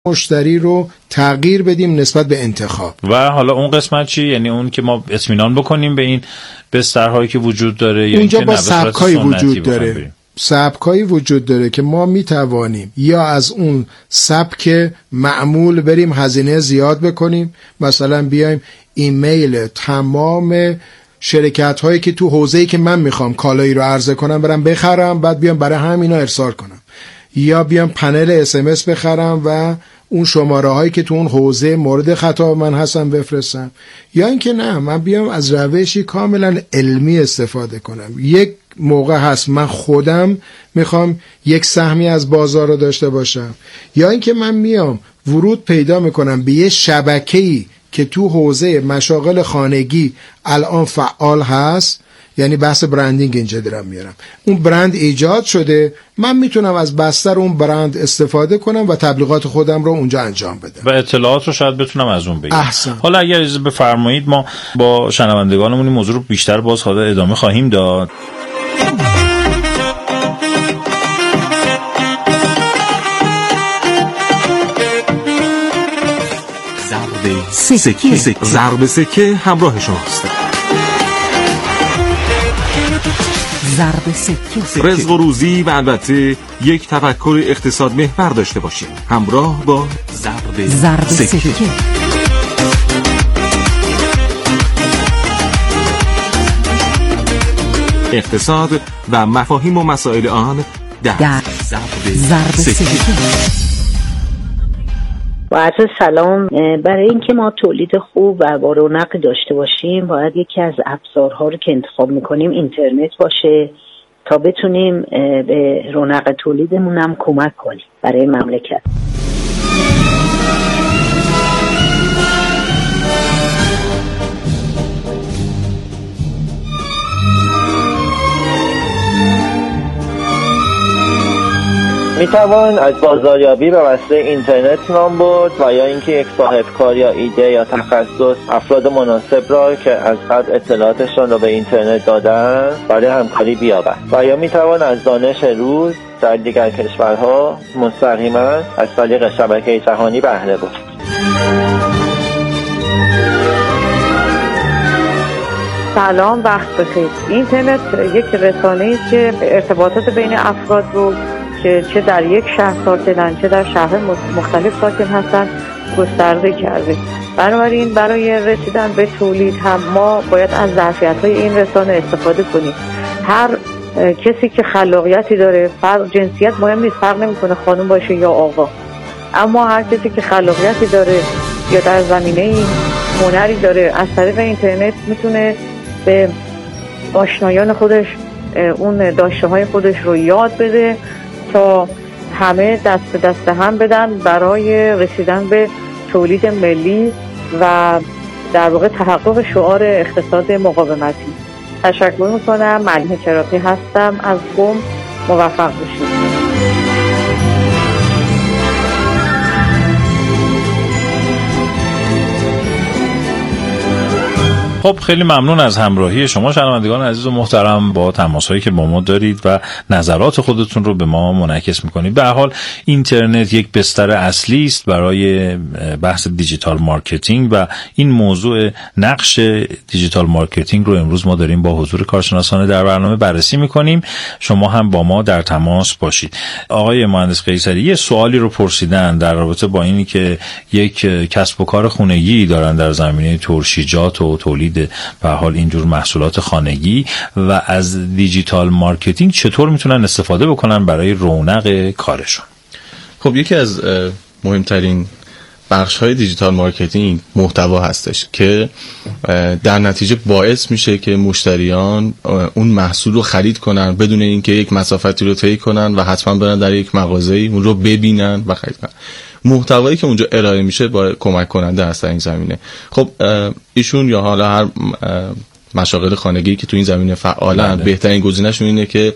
مشتری رو تغییر بدیم نسبت به انتخاب. و حالا اون قسمت چی؟ یعنی اون که ما اطمینان بکنیم به این بسترهایی که وجود داره، یا اونجا با سبکایی وجود داره. سبکایی وجود داره که ما میتوانیم یا از اون سبک معمول بریم هزینه زیاد بکنیم، مثلا بیایم ایمیل تمام شرکت هایی که تو حوزه‌ای که من میخوام کالایی رو عرضه کنم برم بخرم، بعد بیام برای همینا ارسال کنم، یا بیام پنل SMS بخرم و اون شماره هایی که تو اون حوزه مورد خطاب من هستن بفرستم، یا اینکه نه من بیام از روشی کاملا علمی استفاده کنم. یک موقع هست من خودم میخوام یک سهمی از بازار رو داشته باشم، یا اینکه من میام ورود پیدا میکنم به یه شبکه‌ای که تو حوزه مشاغل خانگی الان فعال هست، یعنی بحث برندینگ اینجا دارم میارم. اون برند ایجاد شده، من میتونم از بستر اون برند استفاده کنم و تبلیغات خودم رو اونجا انجام بدم و اطلاعات رو شاید بتونم از اون بگیرم. احسن. حالا اگر اجازه بفرمایید ما با شنوندگانمون این موضوع رو بیشتر باز ادامه خواهیم داد. ضرب سکه همراه شماست. ضرب سکه، رزق و روزی و البته یک تفکر اقتصاد محور داشته باشیم همراه با ضرب سکه. اقتصاد و مفاهیم و مسائل آن در ضرب سکه. با عرض سلام. برای اینکه ما تولید خوب و با رونق داشته باشیم باید یکی از ابزارها رو که انتخاب میکنیم اینترنت باشه تا بتونیم به رونق تولیدمون هم کمک کنیم برای مملکت. میتوان از بازاریابی به وسیله اینترنت نام برد و یا اینکه یک صاحب کار یا ایده یا تخصص افراد مناسب را که از قبل اطلاعاتشان را به اینترنت دادن برای همکاری بیابد و یا میتوان از دانش روز در دیگر کشورها مستقیما از طریق شبکه جهانی بهره برد. سلام، وقت بخیر. اینترنت یک رسانه‌ای است که ارتباطات بین افراد رو که چه در یک شهر ساکنن چه در شهر مختلف ساکن هستن گسترده کرده. بنابراین برای رسیدن به تولید هم ما باید از ظرفیت‌های این رسانه استفاده کنیم. هر کسی که خلاقیتی داره، جنسیت مهم نیست، فرق نمی‌کنه خانم باشه یا آقا، اما هر کسی که خلاقیتی داره یا در زمینه هنری داره از طریق اینترنت میتونه به آشنایان خودش اون داشته‌های خودش رو یاد بده تا همه دست به دست هم بدن برای رسیدن به تولید ملی و در واقع تحقق شعار اقتصاد مقاومتی. تشکر میکنم. ملیحه چراغی هستم از قم. موفق باشید. خب خیلی ممنون از همراهی شما شنوندگان عزیز و محترم با تماس‌هایی که با ما دارید و نظرات خودتون رو به ما منعکس می‌کنید. به هر حال اینترنت یک بستر اصلی است برای بحث دیجیتال مارکتینگ و این موضوع نقش دیجیتال مارکتینگ رو امروز ما داریم با حضور کارشناسان در برنامه بررسی می‌کنیم. شما هم با ما در تماس باشید. آقای مهندس قیصری یه سوالی رو پرسیدن در رابطه با اینی که یک کسب و کار خانگی دارن در زمینه ترشیجات و تولید به حال اینجور محصولات خانگی و از دیجیتال مارکتینگ چطور میتونن استفاده بکنن برای رونق کارشون. خب یکی از مهمترین بخش‌های دیجیتال مارکتینگ محتوا هستش که در نتیجه باعث میشه که مشتریان اون محصول رو خرید کنن بدون اینکه یک مسافتی رو طی کنن و حتما برن در یک مغازه‌ای اون رو ببینن و خرید کنن. محتوایی که اونجا ارائه میشه با کمک کننده هست در این زمینه. خب ایشون یا حالا هر مشاغل خانگی که تو این زمینه فعالن بهترین گزینه‌شون اینه که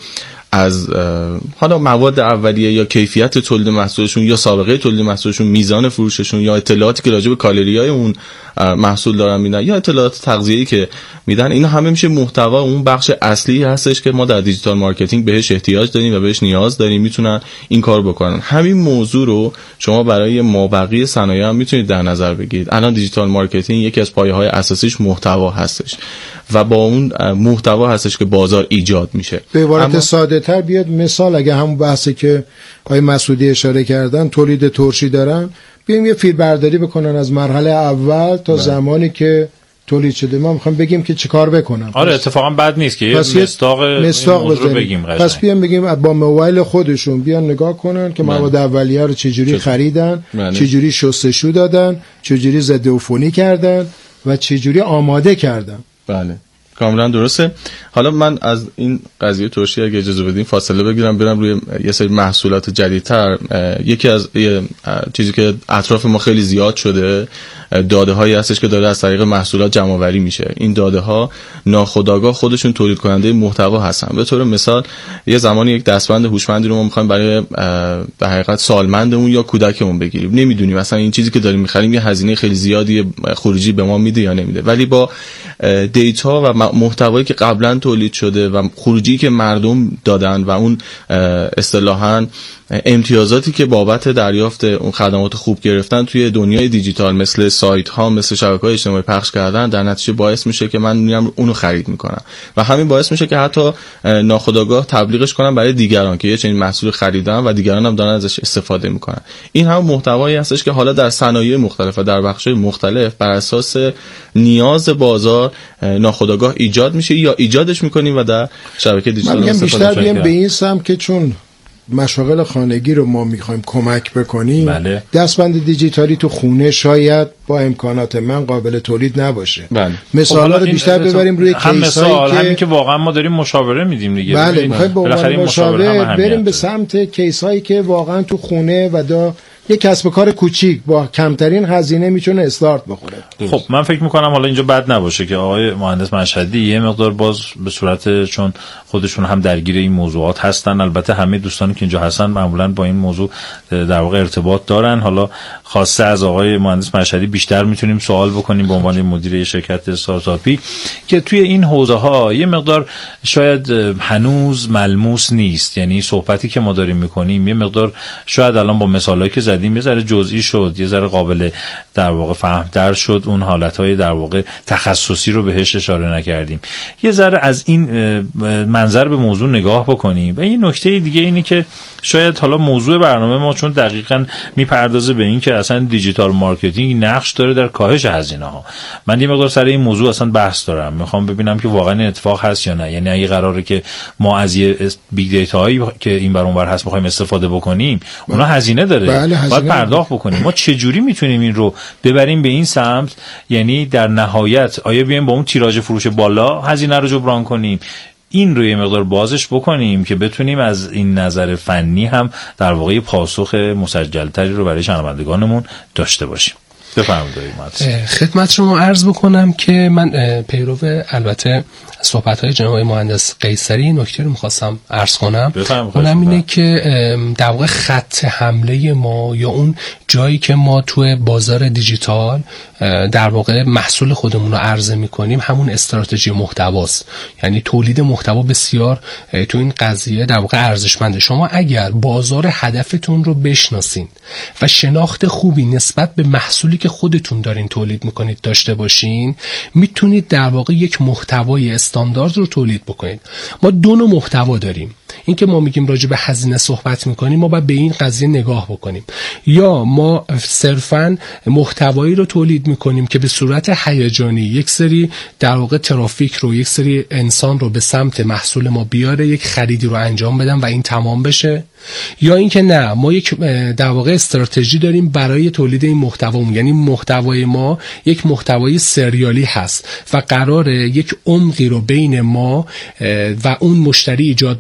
از حالا مواد اولیه یا کیفیت تولید محصولشون یا سابقه تولید محصولشون، میزان فروششون یا اطلاعاتی که راجع به کالری‌های اون محصول دارن میدن یا اطلاعات تغذیه‌ای که میدن، اینا همه میشه محتوا اون بخش اصلی هستش که ما در دیجیتال مارکتینگ بهش احتیاج داریم و بهش نیاز داریم، میتونن این کار بکنن. همین موضوع رو شما برای مابقی صنایع هم میتونید در نظر بگیرید. الان دیجیتال مارکتینگ یکی از پایه‌های اساسیش محتوا هستش و با اون محتوا هستش که بازار ایجاد میشه. به عبارت ساده‌تر بیاد مثال، اگه همون بحثی که آقای مسعودی اشاره کردن، تولید ترشی دارن، بیایم یه فیلم برداری بکنن از مرحله اول تا زمانی که تولید شده، ما میخوایم بگیم که چه کار بکنن. آره اتفاقا بد نیست که مستاق رو بگیم. پس بیان بگیم با موبایل خودشون بیان نگاه کنن که مواد اولیه رو چجوری خریدن، چجوری شستشو دادن، چجوری ضد عفونی کردن و چجوری آماده کردن. بله کاملا درسته. حالا من از این قضیه ترشی اگه اجازه بدین فاصله بگیرم برم روی یه سری محصولات جدیدتر. یکی از چیزی که اطراف ما خیلی زیاد شده داده هایی هستش که داره از طریق محصولات جمع آوری میشه. این داده ها ناخودآگاه خودشون تولید کننده محتوا هستن. به طور مثال یه زمانی یک دستبند هوشمندی رو ما می‌خوایم برای به حقیقت سالمندمون یا کودکمون بگیریم، نمیدونیم مثلا این چیزی که داریم می‌خریم یه هزینه خیلی زیادی خروجی به ما میده یا نمیده، ولی با دیتا و محتوایی که قبلا تولید شده و خروجی که مردم دادن و اون اصطلاحاً امتیازاتی که بابت دریافت اون خدمات خوب گرفتن توی دنیای دیجیتال مثل سایت ها، مثل شبکه‌های اجتماعی پخش کردن، در نتیجه باعث میشه که من میرم اونو خرید میکنم و همین باعث میشه که حتی ناخودآگاه تبلیغش کنم برای دیگران که یه چنین محصول خریدم و دیگران هم دارن ازش استفاده میکنن. این هم محتوایی هستش که حالا در صنایع مختلف و در بخش‌های مختلف بر اساس نیاز بازار ناخودآگاه ایجاد میشه یا ایجادش میکنیم و در شبکه دیجیتال بیشتر بیام به این سمت که چون مشاغل خانگی رو ما میخوایم کمک بکنیم. بله. دستبند دیجیتالی تو خونه شاید با امکانات من قابل تولید نباشه. بله. مثالا رو بیشتر ببریم روی کیسایی که همین که واقعا ما داریم مشاوره میدیم دیگه. بله میخوایم با مشاوره بریم به سمت کیسایی که واقعا تو خونه و یک کسب و کار کوچیک با کمترین هزینه میتونه استارت بخوره. خب من فکر میکنم حالا اینجا بد نباشه که آقای مهندس مشهدی یه مقدار باز به صورت، چون خودشون هم درگیر این موضوعات هستن، البته همه دوستانی که اینجا هستن معمولا با این موضوع در واقع ارتباط دارن، حالا خواسته از آقای مهندس مشهدی بیشتر میتونیم سوال بکنیم به عنوان مدیر شرکت استارتاپی که توی این حوزه ها یه مقدار شاید هنوز ملموس نیست. یعنی صحبتی که ما داریم میکنیم یه مقدار شاید الان با مثالایی که یه ذره جزئی شد، یه ذره قابل در واقع فهم‌تر شد، اون حالتهای در واقع تخصصی رو بهش اشاره نکردیم. یه ذره از این منظر به موضوع نگاه بکنیم. و این نکته دیگه اینه که شاید حالا موضوع برنامه ما چون دقیقاً میپردازه به این که اصلا دیجیتال مارکتینگ نقش داره در کاهش هزینه ها. من یه مقدار سر این موضوع اصلا بحث دارم، میخوام ببینم که واقعا این اتفاق هست یا نه. یعنی اگه قراره که ما از یه بیگ دیتا هایی که این بر اون بر هست بخوایم استفاده بکنیم، اونا هزینه داره. باید پرداخت بکنیم. ما چه جوری میتونیم این رو ببریم به این سمت؟ یعنی در نهایت آیا بیایم با اون تیراژ فروش بالا هزینه رو جبران کنیم؟ این رو یه مقدار بازش بکنیم که بتونیم از این نظر فنی هم در واقع پاسخ مسجلتری رو برای شنوندگانمون داشته باشیم. بفرمایید. خدمت شما عرض بکنم که من پیرو البته صحبت‌های جناب مهندس قیصری نکته رو می‌خواستم عرض کنم. اونم اینه که در واقع خط حمله ما یا اون جایی که ما توی بازار دیجیتال در واقع محصول خودمون رو عرضه می‌کنیم همون استراتژی محتواست. یعنی تولید محتوا بسیار تو این قضیه در واقع ارزشمنده. شما اگر بازار هدفتون رو بشناسین و شناخت خوبی نسبت به محصولی که خودتون دارین تولید میکنید داشته باشین، میتونید در واقع یک محتوای استاندارد رو تولید بکنید. ما دو نوع محتوا داریم. این که ما میگیم راجع به هزینه صحبت میکنیم، ما باید به این قضیه نگاه بکنیم. یا ما صرفاً محتوایی رو تولید میکنیم که به صورت هیجانی یک سری در واقع ترافیک رو، یک سری انسان رو به سمت محصول ما بیاره، یک خریدی رو انجام بدن و این تمام بشه. یا اینکه نه، ما یک در واقع استراتژی داریم برای تولید این محتوا. یعنی محتوای ما یک محتوای سریالی هست و قراره یک عمقی رو بین ما و اون مشتری ایجاد بکنه، یک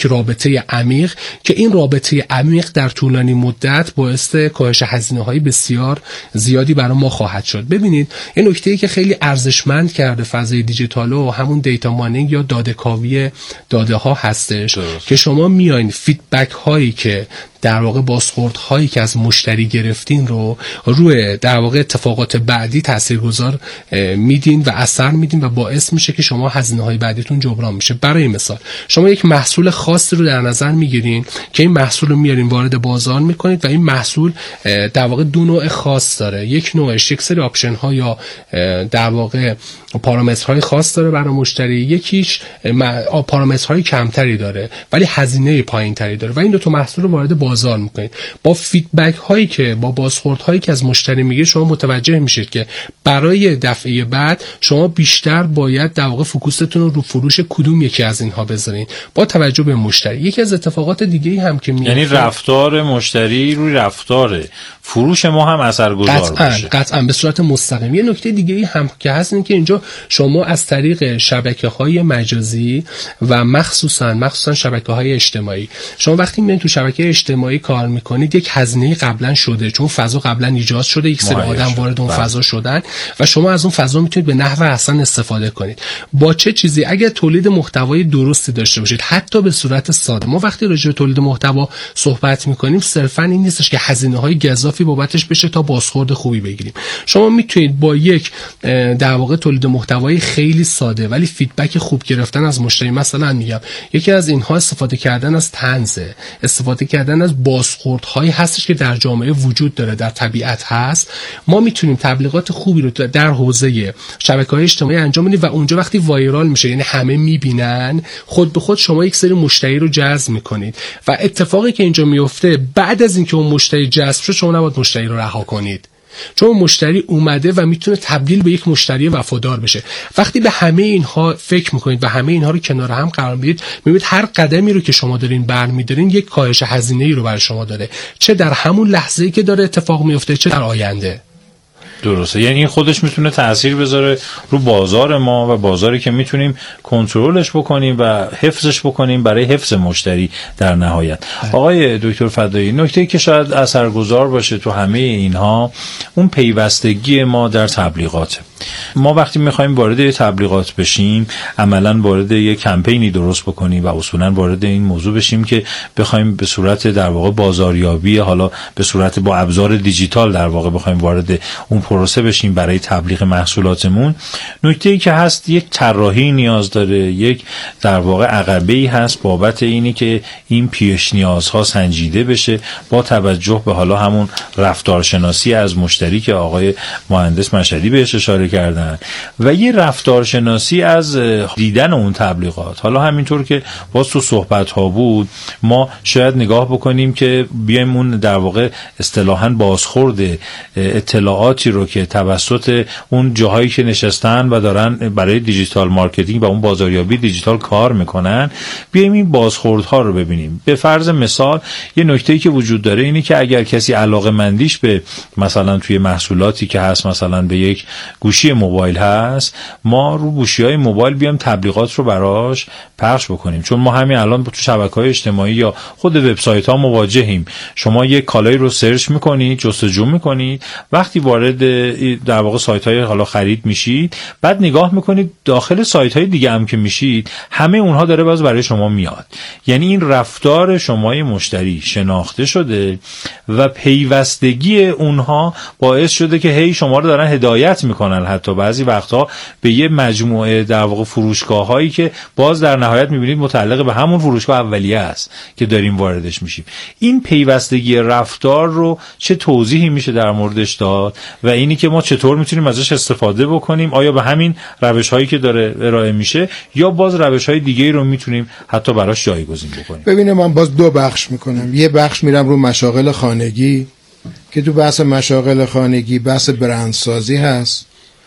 یک رابطه عمیق که این رابطه عمیق در طولانی مدت باعث کاهش هزینه‌های بسیار زیادی برای ما خواهد شد. ببینید این نکته‌ای که خیلی ارزشمند کرده فضای دیجیتال و همون دیتا ماینینگ یا داده‌کاوی داده ها هستش که شما میاین فیدبک هایی که در واقع بازخورد هایی که از مشتری گرفتین رو روی در واقع اتفاقات بعدی تاثیرگذار میدین و اثر میدین و باعث میشه که شما هزینه های بعدیتون جبران میشه. برای مثال شما یک محصول خاصی رو در نظر میگیرین که این محصول رو میارین وارد بازار میکنید و این محصول در واقع دو نوع خاص داره. یک نوعش یک سری آپشن ها یا در واقع پارامترهای خاص داره برای مشتری، یکیش پارامترهای کمتری داره ولی هزینه پایینتری داره و این دو تا محصول رو وارد بازار میکنید. با فیدبک هایی که با بازخورد هایی که از مشتری میگیره شما متوجه میشید که برای دفعه بعد شما بیشتر باید در واقع فوکوستون رو فروش کدوم یکی از اینها بذارین با توجه به مشتری. یکی از اتفاقات دیگه‌ای هم که یعنی رفتار مشتری روی رفتار فروش ما هم اثرگذار باشه. قطعاً به صورت مستقیم. یه نکته دیگه‌ای هم که هست اینه که اینجا شما از طریق شبکه‌های مجازی و مخصوصاً شبکه‌های اجتماعی، شما وقتی میرین تو شبکه اجتماعی کار میکنید یک هزینه قبلا شده، چون فضا قبلا ایجاد شده، یک سری آدم وارد اون فضا شدن و شما از اون فضا میتونید به نحو احسن استفاده کنید. با چه چیزی؟ اگر تولید محتوای درستی داشته باشید حتی به صورت ساده. ما وقتی راجع به تولید محتوا صحبت میکنیم صرفاً این نیستش که هزینه‌های گزافی بابتش بشه تا بازخورد خوبی بگیریم. شما میتونید با یک در واقع تولید محتوای خیلی ساده ولی فیدبک خوب گرفتن از مشتری، مثلا میگم یکی از اینها استفاده کردن از طنز، استفاده کردن از بازخوردهایی هستش که در جامعه وجود داره، در طبیعت هست. ما میتونیم تبلیغات خوبی رو در حوزه شبکه‌های اجتماعی انجام بدیم و اونجا وقتی وایرال میشه یعنی همه میبینن، خود به خود شما یک سری مشتری رو جذب میکنید و اتفاقی که اینجا میفته بعد از اینکه اون مشتری جذب شد شما نباید مشتری رو رها کنید، چون مشتری اومده و میتونه تبدیل به یک مشتری وفادار بشه. وقتی به همه اینها فکر میکنید و همه اینها رو کنار هم قرار میدید میبینید هر قدمی رو که شما دارین برمیدارین یک کاهش هزینه‌ای رو برای شما داره، چه در همون لحظه‌ای که داره اتفاق میفته چه در آینده. درسته، یعنی این خودش میتونه تأثیر بذاره رو بازار ما و بازاری که میتونیم کنترلش بکنیم و حفظش بکنیم برای حفظ مشتری در نهایت. آقای دکتر فدایی، نکته‌ای که شاید اثرگذار باشه تو همه اینها اون پیوستگی ما در تبلیغات. ما وقتی میخوایم وارد تبلیغات بشیم عملاً وارد یک کمپینی درست بکنیم و اصولاً وارد این موضوع بشیم که بخوایم به صورت در واقع بازاریابی، حالا به صورت با ابزار دیجیتال در واقع بخوایم وارد اون پروسه بشیم برای تبلیغ محصولاتمون. نکته‌ای که هست یک طراحی نیاز داره، یک در واقع عقبه‌ای هست بابت اینی که این پیش نیازها سنجیده بشه با توجه به حالا همون رفتارشناسی از مشتری که آقای مهندس مشهدی بهش اشاره کردن و یه رفتارشناسی از دیدن اون تبلیغات. حالا همینطور که باز تو صحبت ها بود ما شاید نگاه بکنیم که بیایم اون در واقع اصطلاحاً بازخورد اطلاعاتی رو که توسط اون جاهایی که نشستن و دارن برای دیجیتال مارکتینگ و اون بازاریابی دیجیتال کار میکنن بیایم این بازخوردها رو ببینیم. به فرض مثال یه نکته‌ای که وجود داره اینه که اگر کسی علاقه‌مندیش به مثلا توی محصولاتی که هست مثلا به یک گوشی موبایل هست، ما رو گوشی‌های موبایل بیام تبلیغات رو براش پخش بکنیم. چون ما همین الان تو شبکه‌های اجتماعی یا خود وبسایت‌ها مواجهیم. شما یک کالایی رو سرچ می‌کنید، جستجو می‌کنید، وقتی وارد در واقع سایت‌های حالا خرید میشید، بعد نگاه می‌کنید داخل سایت‌های دیگه هم که میشید، همه اونها داره باز برای شما میاد. یعنی این رفتار شمای مشتری شناخته شده و پیوستگی اونها باعث شده که هی شما رو دارن هدایت میکنن حتی بعضی وقتها به یه مجموعه در واقع فروشگاه هایی که باز در نهایت میبینید متعلق به همون فروشگاه اولیه است که داریم واردش میشیم. این پیوستگی رفتار رو چه توضیحی میشه در موردش داد و اینی که ما چطور میتونیم ازش استفاده بکنیم؟ آیا به همین روش هایی که داره ارائه میشه یا باز روش های دیگه رو میتونیم حتی براش جایگزین بکنیم؟ ببینید من باز دو بخش میکنم. یه بخش میرم رو مشاغل خانگی که تو بحث مشاغل خانگی بحث برندسازی هست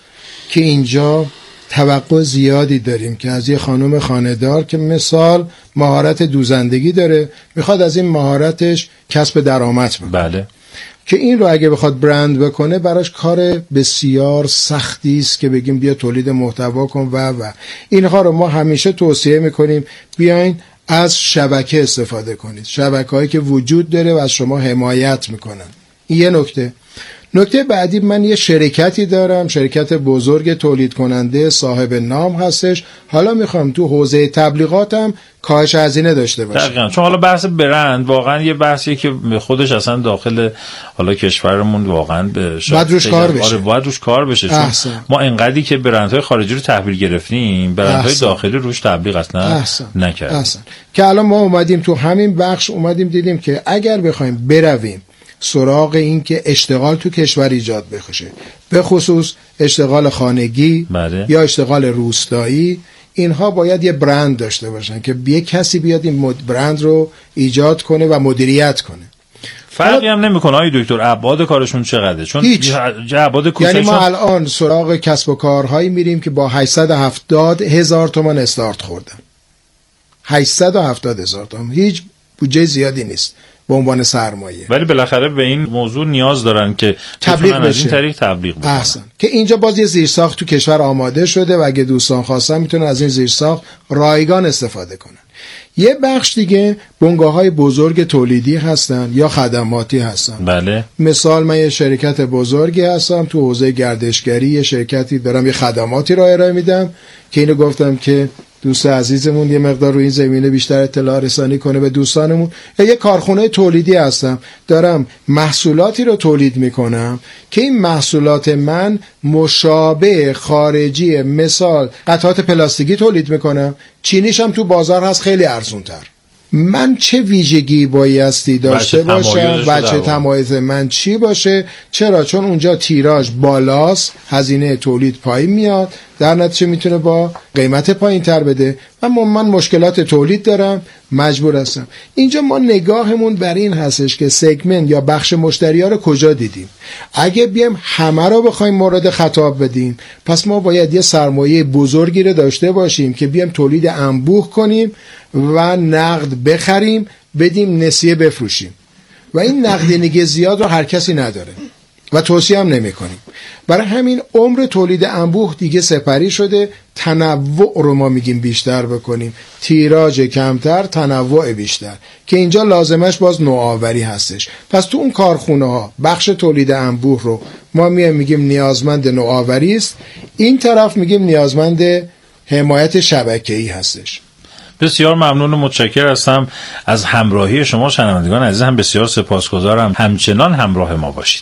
که اینجا توقع زیادی داریم که از یه خانم خانه‌دار که مثال مهارت دوزندگی داره میخواد از این مهارتش کسب درآمد کنه. بله. که این رو اگه بخواد برند بکنه براش کار بسیار سختی است که بگیم بیا تولید محتوا کن و اینها رو ما همیشه توصیه میکنیم بیاین از شبکه استفاده کنید، شبکه‌هایی که وجود داره و از شما حمایت میکنن. این یه نکته. نکته بعدی، من یه شرکتی دارم، شرکت بزرگ تولید کننده صاحب نام هستش، حالا میخوام تو حوزه تبلیغاتم کاهش هزینه داشته باشم. دقیقاً، چون حالا بحث برند واقعا یه بحثیه که خودش اصلا داخل حالا کشورمون واقعا باید روش کار بشه. باید روش کار بشه، چون ما انقدری که برندهای خارجی رو تحویل گرفتیم، برندهای داخلی روش تبلیغ اصلا نکردیم. که الان ما اومدیم تو همین بخش دیدیم که اگر بخوایم برویم سراغ این که اشتغال تو کشور ایجاد بشه، به خصوص اشتغال خانگی یا اشتغال روستایی، اینها باید یه برند داشته باشن که یه کسی بیاد این برند رو ایجاد کنه و مدیریت کنه. فرقی هم نمیکنه آقای دکتر ابعاد کارشون چقدره، چون ابعاد کوچیکشون، یعنی ما الان سراغ کسب و کارهایی میریم که با 870,000 تومان استارت خوردن. 870,000 تومان هیچ بودجه زیادی نیست به عنوان سرمایه، ولی بالاخره به این موضوع نیاز دارن که تبلیغ بشه، از این طریق تبلیغ بکنن. احسن. که اینجا باز یه زیرساخت تو کشور آماده شده و اگه دوستان خواستن میتونن از این زیرساخت رایگان استفاده کنن. یه بخش دیگه بنگاه‌های بزرگ تولیدی هستن یا خدماتی هستن. بله. مثال من یه شرکت بزرگی هستم تو حوزه گردشگری، یه شرکتی دارم، یه خدماتی رو ارائه میدم که اینو گفتم که دوست عزیزمون یه مقدار رو این زمینه بیشتر اطلاع رسانی کنه به دوستانمون. یا یه کارخونه تولیدی هستم، دارم محصولاتی رو تولید میکنم که این محصولات من مشابه خارجی، مثال قطعات پلاستیکی تولید میکنم، چینیش هم تو بازار هست خیلی ارزونتر. من چه ویژگی بایستی داشته باشم و چه تمایز من چی باشه؟ چرا؟ چون اونجا تیراژ بالاست، هزینه تولید پایین میاد، در نتیجه میتونه با قیمت پایین تر بده و من مشکلات تولید دارم، مجبور هستم. اینجا ما نگاهمون بر این هستش که سگمنت یا بخش مشتری ها رو کجا دیدیم. اگه بیایم همه رو بخوایم مورد خطاب بدیم، پس ما باید یه سرمایه بزرگی رو داشته باشیم که بیایم تولید انبوه کنیم و نقد بخریم، بدیم نسیه بفروشیم و این نقدینگی زیاد رو هر کسی نداره و توصیه هم نمی کنیم. برای همین عمر تولید انبوه دیگه سپری شده، تنوع رو ما میگیم بیشتر بکنیم، تیراژ کمتر، تنوع بیشتر، که اینجا لازمش باز نوآوری هستش. پس تو اون کارخونه ها بخش تولید انبوه رو ما میگیم نیازمند نوآوری است، این طرف میگیم نیازمند حمایت شبکه‌ای هستش. بسیار ممنون و متشکر هستم از همراهی شما شنوندگان عزیز، هم بسیار سپاسگزارم، همچنان همراه ما باشید.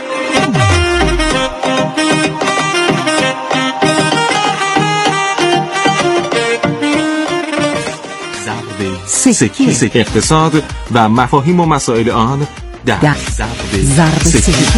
سکه اقتصاد و مفاهیم و مسائل آن در ضرب سکه.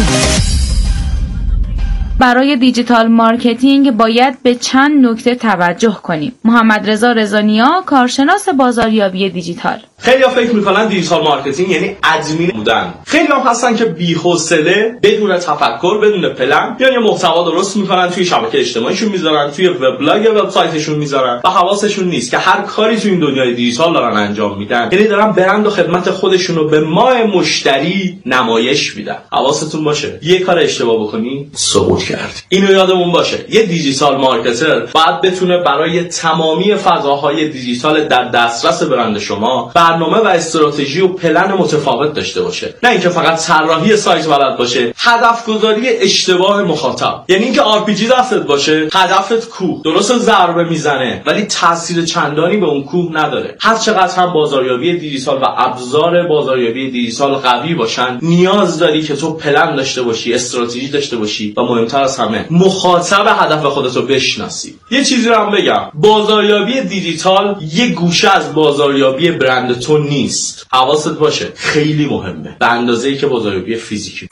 برای دیجیتال مارکتینگ باید به چند نکته توجه کنیم. محمد رضا رضانیا، کارشناس بازاریابی دیجیتال. خیلی‌ها فکر می‌کنن دیجیتال مارکتینگ یعنی ادمین بودن. خیلی‌ها هستن که بی‌حوصله، بدون تفکر، بدون پلن، یه محتوا درست می‌کنن، توی شبکه اجتماعیشون می‌ذارن، توی وبلاگ یا وبسایتشون می‌ذارن و حواسشون نیست که هر کاری توی این دنیای دیجیتال دارن انجام میدن، یعنی دارن برند و خدمت خودشون رو به ما مشتری نمایش میدن. حواستون باشه، یه کار اشتباه بکنی سقوط کردی. اینو یادمون باشه. یه دیجیتال مارکتر باید بتونه برای تمامی فضاهای دیجیتال در دسترس برند شما برنامه و استراتژی و پلن متفاوت داشته باشه، نه اینکه فقط طراحی سایت بلد باشه. هدف گذاری اشتباه مخاطب، یعنی اینکه RPG دستت باشه، هدفت کوه، درست ضربه میزنه ولی تاثیر چندانی به اون کوه نداره. هر چقدر هم بازاریابی دیجیتال و ابزار بازاریابی دیجیتال قوی باشن، نیاز داری که تو پلن داشته باشی، استراتژی داشته باشی و مهمتر از همه مخاطب هدف خودت رو بشناسی. یه چیزی رو هم بگم، بازاریابی دیجیتال یه گوشه از بازاریابی برند تو نیست. حواست باشه، خیلی مهمه، به اندازه‌ای که بازاریابی فیزیکی.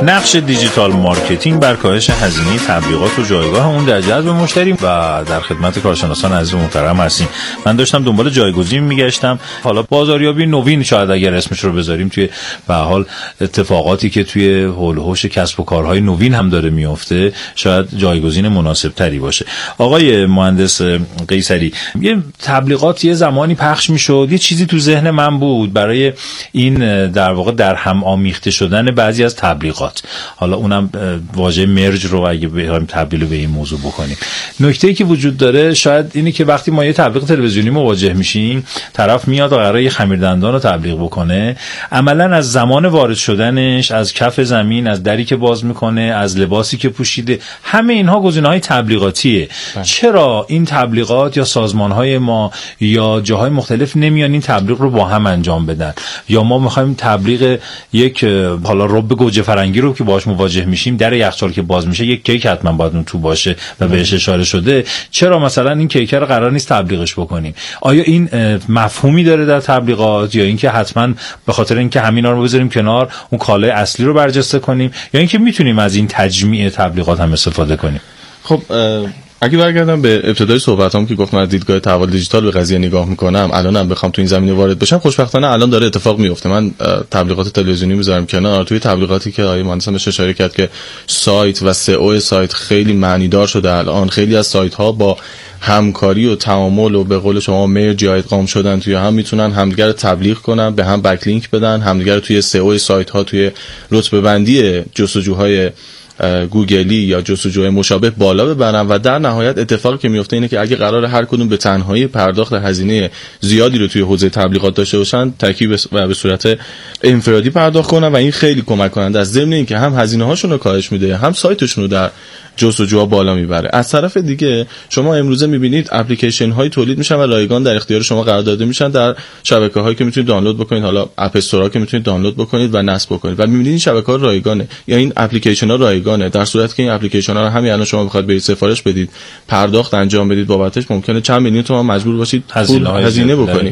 نقش دیجیتال مارکتینگ بر کاهش هزینه تبلیغات و جایگاه اون در جذب مشتری و در خدمت کارشناسان عزیز محترم هستیم. من داشتم دنبال جایگزین میگشتم، حالا بازاریابی نوین شاید اگر اسمش رو بذاریم، توی به هر حال اتفاقاتی که توی هول و هوش کسب و کارهای نوین هم داره میفته شاید جایگزین مناسب تری باشه. آقای مهندس قیصری، یه تبلیغات یه زمانی پخش میشد، یه چیزی تو ذهن من بود برای این در واقع در هم آمیخته شدن بعضی از تبلیغات، حالا اونم واژه مرج رو اگه بخوایم تبدیل به این موضوع بکنیم. نکته‌ای که وجود داره شاید اینه که وقتی ما یه تبلیغ تلویزیونی مواجه میشیم، طرف میاد و قراره یه خمیردندان رو تبلیغ بکنه، عملاً از زمان وارد شدنش، از کف زمین، از دری که باز میکنه، از لباسی که پوشیده، همه اینها گزینه‌های تبلیغاتیه. چرا این تبلیغات یا سازمان‌های ما یا جاهای مختلف نمیان این تبلیغ رو با هم انجام بدن؟ یا ما می‌خوایم تبلیغ یک حالا رب گوجه فرنگی رو که باهاش مواجه میشیم، در یخچال که باز میشه یک کیک حتما باید اون تو باشه و بهش اشاره شده، چرا مثلا این کیک رو قرار نیست تبلیغش بکنیم؟ آیا این مفهومی داره در تبلیغات، یا اینکه حتما به خاطر اینکه همینا رو بذاریم کنار اون کالای اصلی رو برجسته کنیم، یا اینکه میتونیم از این تجمیع تبلیغات هم استفاده کنیم؟ خب اگه برگردم به ابتدای صحبتام که گفتم از دیدگاه تحول دیجیتال به قضیه نگاه میکنم، الانم بخوام تو این زمینه وارد بشم، خوشبختانه الان داره اتفاق میفته. من تبلیغات تلویزیونی میذارم کنار، توی تبلیغاتی که آقای مهندس هم اشاره کرد که سایت و سئو سایت خیلی معنیدار شده الان، خیلی از سایت ها با همکاری و تعامل و به قول شما مرج یا ادغام شدن توی هم میتونن همدیگه رو تبلیغ کنن، به هم بکلینک بدن، همدیگه رو توی سئو سایت ها توی رتبه بندی جستجوهای گوگلی یا جستجوی مشابه بالا ببرن و در نهایت اتفاقی که میفته اینه که اگه قرار هر کدوم به تنهایی پرداخت هزینه زیادی رو توی حوزه تبلیغات داشته باشن، ترکیب و به صورت انفرادی پرداخت کنن و این خیلی کمک کننده است، ضمن اینکه هم هزینه هاشون رو کاهش میده، هم سایتشون رو در جستجوها بالا میبره. از طرف دیگه شما امروزه میبینید اپلیکیشن های تولید میشن و رایگان در اختیار شما قرار داده میشن در شبکه هایی که میتونید دانلود بکنید، حالا اپ استورها که میتونید دانلود بکنید و نصب بکنید و میبینید این شبکه ها رایگانه یا این اپلیکیشن ها رایگانه، در صورتی که این اپلیکیشن ها رو همین الان شما بخواید برید سفارش بدید، پرداخت انجام بدید بابتش، ممکنه چند میلیون تومان مجبور باشید هزینه بکنید.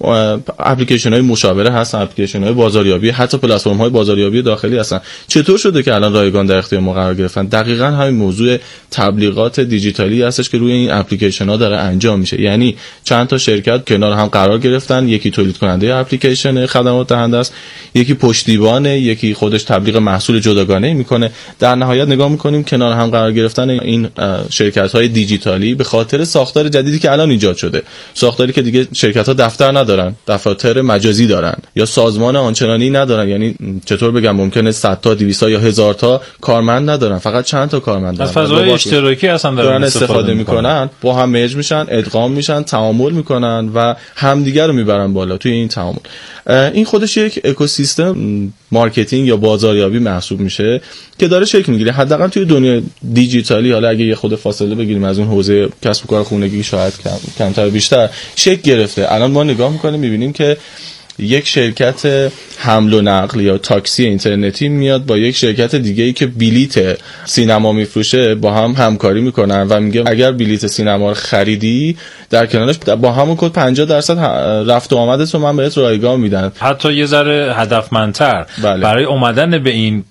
اپلیکیشن های مشاوره هستن، اپلیکیشن های بازاریابی، حتی پلتفرم های بازاریابی داخلی هستن. چطور شده که الان رایگان در اختیار ما قرار گرفتن؟ دقیقاً همین موضوع تبلیغات دیجیتالی هستش که روی این اپلیکیشن ها داره انجام میشه. یعنی چند تا شرکت کنار هم قرار گرفتن، یکی تولید کننده اپلیکیشن خدمات دهنده است، یکی پشتیبانه، یکی خودش تبلیغ محصول جداگانه میکنه. در نهایت نگاه میکنیم کنار هم قرار گرفتن این شرکت های دیجیتالی به خاطر ساختار جدیدی که الان ایجاد شده، ساختاری که دیگه شرکت ها دفتر ندارن، دفاتر مجازی دارن یا سازمان آنچنانی ندارن. یعنی چطور بگم، ممکنه 100 تا 200 تا یا 1000 تا کارمند ندارن، فقط چند تا کارمند دارن. فضای اشتراکی اصلا دارن استفاده میکنن، با هم مرج میشن، ادغام میشن، تعامل میکنن و همدیگه رو میبرن بالا توی این تعامل. این خودش یک اکوسیستم مارکتینگ یا بازاریابی محسوب میشه که داره شکل میگیره، حداقل توی دنیای دیجیتالی. حالا اگه یه خود فاصله بگیریم از اون حوزه کسب و کار خونگی، شاید کمتر بیشتر شکل گرفته. الان ما نگاه میکنیم میبینیم که یک شرکت حمل و نقل یا تاکسی اینترنتی میاد با یک شرکت دیگه‌ای که بلیت سینما میفروشه با هم همکاری میکنن و میگه اگر بلیت سینما رو خریدی در کنارش با همون کد 50% رفت و آمدت رو من بهت رایگان میدم. حتی یه ذره هدفمندتر برای اومدن به این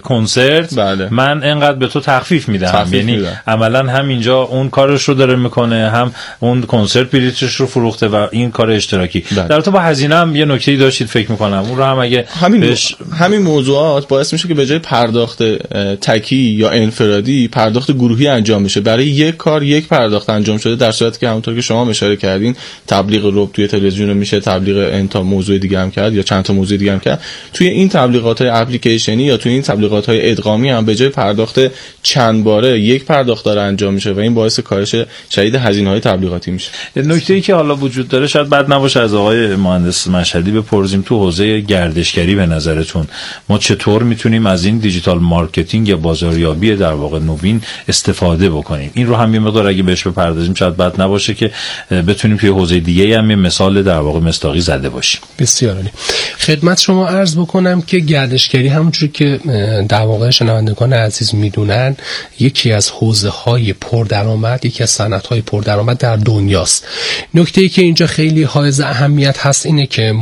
کنسرت من اینقدر به تو تخفیف میدم. یعنی عملا هم اینجا اون کارش رو داره میکنه، هم اون کنسرت بلیتش رو فروخته و این کار اشتراکی. در تو با هزینه هم یه نکته‌ای داشتید فکر میکنم اون رو هم اگه همین موضوعات باعث میشه که به جای پرداخت تکی یا انفرادی پرداخت گروهی انجام میشه. برای یک کار یک پرداخت انجام شده، در صورتی که همونطور که شما اشاره کردین تبلیغ رب توی تلویزیون رو میشه تبلیغ انتا موضوع دیگه هم کرد یا چند تا موضوع دیگه هم کرد. توی این تبلیغات های اپلیکیشنی یا توی این تبلیغات های ادغامی هم به جای پرداخت چند باره یک پرداخت داره انجام میشه و این باعث کاهش شدید هزینه‌های تبلیغاتی میشه. نکته‌ای که حالا وجود داره شاید بد نباشه از آقای مهندس مشهدی بپرسیم، تو حوزه گردشگری به نظرتون ما چطور میتونیم از این دیجیتال مارکتینگ یا بازاریابی در واقع نوین استفاده بکنیم؟ این رو هم یه مقدار اگه بهش بپردازیم شاید بد نباشه که بتونیم توی حوزه دیگه هم یه مثال در واقع مصداقی زده باشیم. بسیار عالی. خدمت شما عرض بکنم که گردشگری همونجوری که در واقع شنوندگان عزیز میدونن یکی از حوزه‌های پردرآمد، یکی از صنعت‌های پردرآمد در دنیاست. نکته‌ای که اینجا خیلی حائز اهمیت هست اینه که ما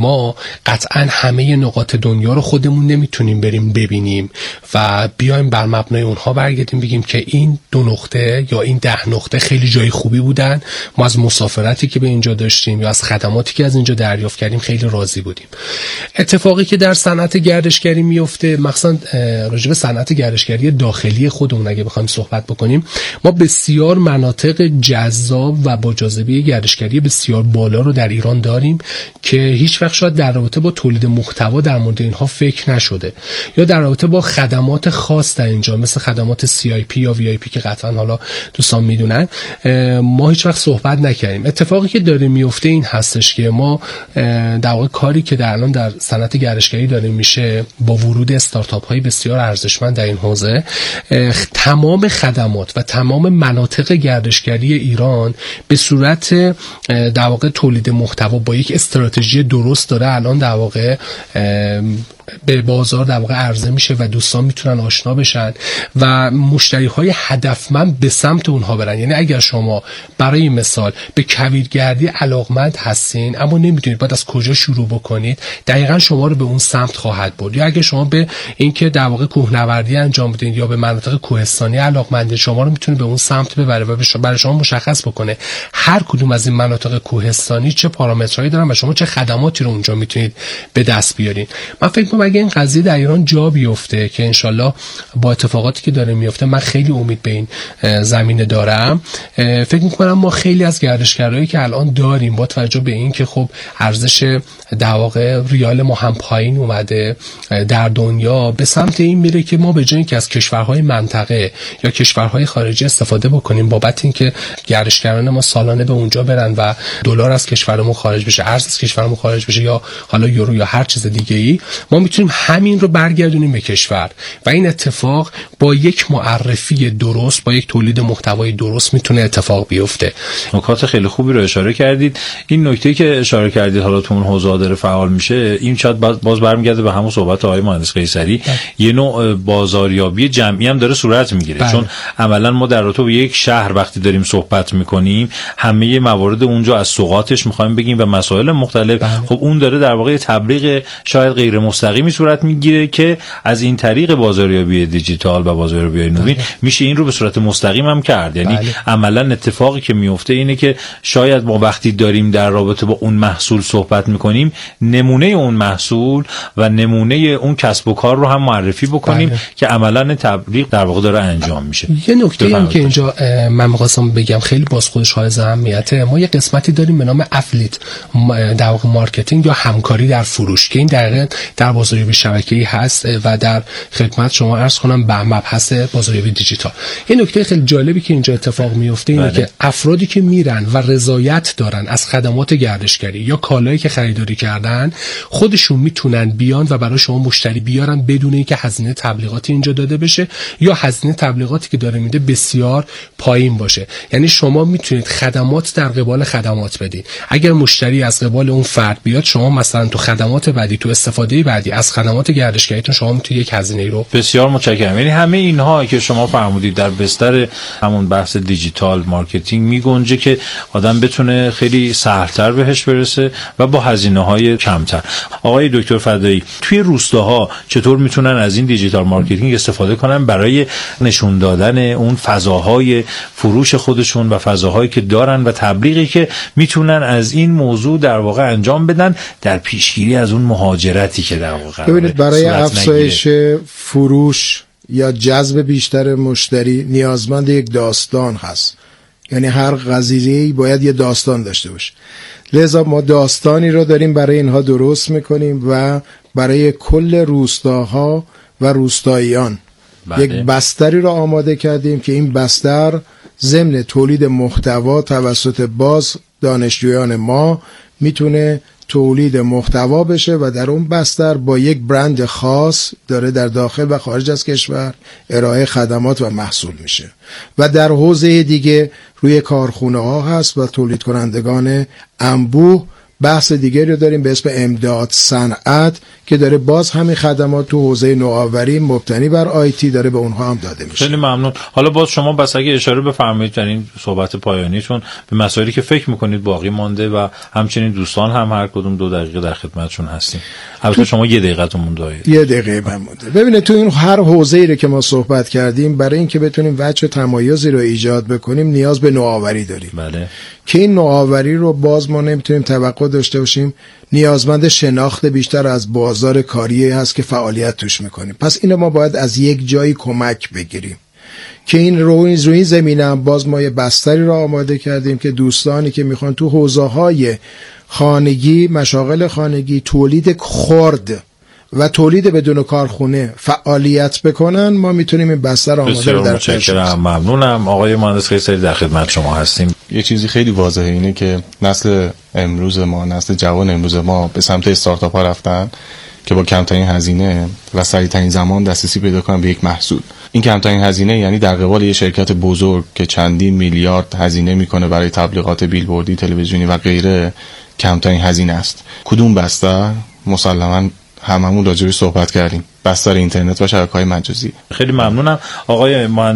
ما قطعا همه نقاط دنیا رو خودمون نمیتونیم بریم ببینیم و بیایم بر مبنای اونها برگردیم بگیم که این 2 نقطه یا این 10 نقطه خیلی جای خوبی بودن، ما از مسافرتی که به اینجا داشتیم یا از خدماتی که از اینجا دریافت کردیم خیلی راضی بودیم. اتفاقی که در صنعت گردشگری میفته، مخصوصا راجع به صنعت گردشگری داخلی خودمون اگه بخوایم صحبت بکنیم، ما بسیار مناطق جذاب و با جاذبه گردشگری بسیار بالا رو در ایران داریم که هیچ وقت شاید در رابطه با تولید محتوا در مورد اینها فکر نشده یا در رابطه با خدمات خاص در اینجا مثل خدمات CIP یا VIP که قطعا حالا دوستان میدونن ما هیچ وقت صحبت نکردیم. اتفاقی که داره میفته این هستش که ما در واقع کاری که در الان در صنعت گردشگری داره میشه با ورود استارتاپ های بسیار ارزشمند در این حوزه، تمام خدمات و تمام مناطق گردشگری ایران به صورت در واقع تولید محتوا با یک استراتژی درست داره الان در واقع به بازار در واقع عرضه میشه و دوستان میتونن آشنا بشن و مشتری های هدفمند به سمت اونها برن. یعنی اگر شما برای مثال به کویرگردی علاقمند هستین اما نمیدونید باید از کجا شروع بکنید، دقیقاً شما رو به اون سمت خواهد برد. یا اگر شما به اینکه در واقع کوهنوردی انجام بدین یا به مناطق کوهستانی علاقمندید، شما رو میتونه به اون سمت ببره و برای شما مشخص بکنه هر کدوم از این مناطق کوهستانی چه پارامترهایی دارن و شما چه خدماتی رو اونجا میتونید به دست بیارین. من فکر می‌کنم اگه این قضیه در ایران جا بیفته که انشالله با اتفاقاتی که داره میفته من خیلی امید به این زمینه دارم، فکر میکنم ما خیلی از گردشگرایی که الان داریم با توجه به این که خب ارزش در واقع ریال ما هم پایین اومده در دنیا، به سمت این میره که ما به جای اینکه از کشورهای منطقه یا کشورهای خارجی استفاده بکنیم بابت اینکه گردشگران ما سالانه به اونجا برن و دلار از کشورمون خارج بشه، ارز از کشورمون خارج بشه یا حالا یورو یا هر چیز دیگه‌ای، ما میتونیم همین رو برگردونیم به کشور و این اتفاق با یک معرفی درست، با یک تولید محتوای درست میتونه اتفاق بیفته. نکات خیلی خوبی رو اشاره کردید. این نکته‌ای که اشاره کردید حالا تو اون حوزه داره فعال میشه، این شاید باز برمیگرده به همون صحبت آقای مهندس قیصری، یه نوع بازاریابی جمعی هم داره صورت میگیره. چون عملا ما در رابطه با یک شهر وقتی داریم صحبت میکنیم همه موارد اونجا از سوغاتش میخوایم بگیم و مسائل مختلف، خب اون داره در واقع تبلیغ شاید غیر مستقیمی صورت میگیره که از این طریق بازاریابی دیجیتال و بازاریابی نوین میشه این رو به صورت مستقیم هم کرد. یعنی عملا اتفاقی که میفته اینه که شاید ما وقتی داریم در رابطه با اون محصول صحبت میکنیم نمونه اون محصول و نمونه اون کسب و کار رو هم معرفی بکنیم که عملا تبلیغ در واقع داره انجام میشه. یه نکته هم که اینجا من می‌خواستم بگم خیلی باز خودش حائز اهمیته، ما یه قسمتی داریم به نام افلیت در واقع مارکتینگ یا همکاری در فروش که این در بازاریابی شبکه‌ای هست و در خدمت شما عرض کنم به مبحث بازاریابی دیجیتال. یه نکته خیلی جالبی که اینجا اتفاق میفته اینه که افرادی که میرن و رضایت دارن از خدمات گردشگری یا کالایی که خریداری کردن خودشون میتونن بیان و برای شما مشتری بیارن بدون اینکه هزینه تبلیغاتی اینجا داده بشه یا هزینه تبلیغاتی که داره میده بسیار پایین باشه. یعنی شما میتونید خدمات در قبال خدمات بدین. اگر مشتری از قبال اون فرد بیاد، شما مثلا تو خدمات بعدی، تو استفاده بعدی از خدمات گردشگریتون شما میتونید یک هزینه رو. بسیار متشکرم. یعنی همه اینها که شما فرمودید در بستر همون بحث دیجیتال مارکتینگ میگنجه که آدم بتونه خیلی سهل‌تر بهش برسه و با هزینه‌های کمتر. آقای دکتر فدایی، توی روستاها چطور میتونن از این دیجیتال مارکتینگ استفاده کنن برای نشون دادن اون فضاهای فروش خودشون و فضاهایی که دارن و تبلیغی که میتونن از این موضوع در واقع انجام بدن در پیشگیری از اون مهاجرتی که در واقع ببینید برای افزایش فروش یا جذب بیشتر مشتری نیازمند یک داستان هست. یعنی هر قضیه‌ای باید یه داستان داشته باشه. لذا ما داستانی رو داریم برای اینها درست میکنیم و برای کل روستاها و روستاییان یک بستری رو آماده کردیم که این بستر ضمن تولید محتوا توسط باز دانشجویان ما میتونه تولید محتوا بشه و در اون بستر با یک برند خاص داره در داخل و خارج از کشور ارائه خدمات و محصول میشه. و در حوزه دیگه روی کارخونه ها هست و تولید کنندگان انبوه بحث دیگری رو داریم به اسم امداد صنعت که داره باز همین خدمات تو حوزه نوآوری مبتنی بر آیتی داره به اونها هم داده میشه. خیلی ممنون. حالا باز شما بس اگه اشاره بفرمایید در این صحبت پایانیتون به مسائلی که فکر میکنید باقی مانده و همچنین دوستان هم هر کدوم 2 دقیقه در خدمتشون هستیم. البته شما 1 دقیقتون مونده. 1 دقیقه من مونده. ببینید تو این هر حوزه‌ای رو که ما صحبت کردیم برای اینکه بتونیم وجه تمایزی رو ایجاد بکنیم نیاز به نوآوری داریم. بله. که این نوآوری رو باز ما نمیتونیم توقع داشته باشیم، نیازمند شناخت بیشتر از بازار کاری هست که فعالیت توش میکنیم. پس اینو ما باید از یک جایی کمک بگیریم که این روی زمینه هم باز ما یه بستری رو آماده کردیم که دوستانی که میخوان تو حوزه‌های خانگی، مشاغل خانگی، تولید خرد و تولید بدون کارخونه فعالیت بکنن، ما میتونیم این بستر آماده رو در پیش بگیریم. ممنونم. آقای مهندس قیصری در خدمت شما هستیم. یه چیزی خیلی واضحه اینه که نسل جوان امروز ما به سمت استارتاپ ها رفتن که با کمترین هزینه و سریعترین زمان دسترسی پیدا کنن به یک محصول. این کمترین هزینه یعنی در قبال یه شرکت بزرگ که چندین میلیارد هزینه میکنه برای تبلیغات بیلبوردی، تلویزیونی و غیره، کمترین هزینه است. کدوم بستر؟ مسلماً هممون راجعش صحبت کردیم، بستر اینترنت و شبکه‌های مجازی. خیلی ممنونم آقای